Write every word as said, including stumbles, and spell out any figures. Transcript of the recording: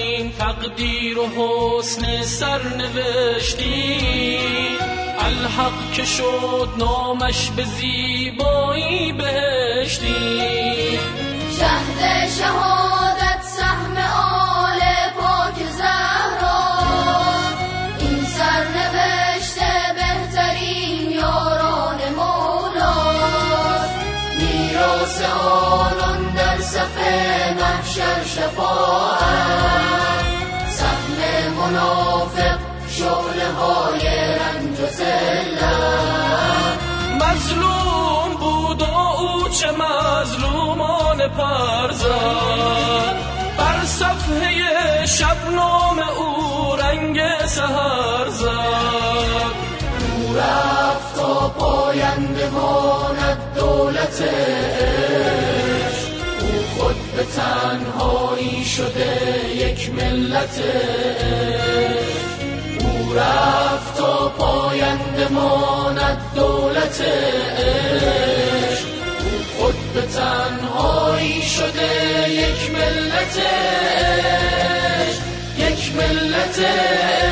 این تقدیر و حسن سرنوشتی، الحق که شد نامش به زیبایی بهشتی. شهد شهادت سهم آل پاک زهرا، این سرنوشت بهترین یاران مولاست. میراث آنان در صف محشر شفاعت، سهم منافق شعله های رنج و ذلت. مظلوم بود و او چه مظلومان پر زد، بر صفحه شبنام او رنگ سحر زد. او رفت تا پاینده ماند دولت عشق، او خود به تنهایی شده یک ملت عشق. او رفت تا پاینده ماند دولت عشق، او خود به تنهایی شده یک ملت عشق، یک ملت عشق.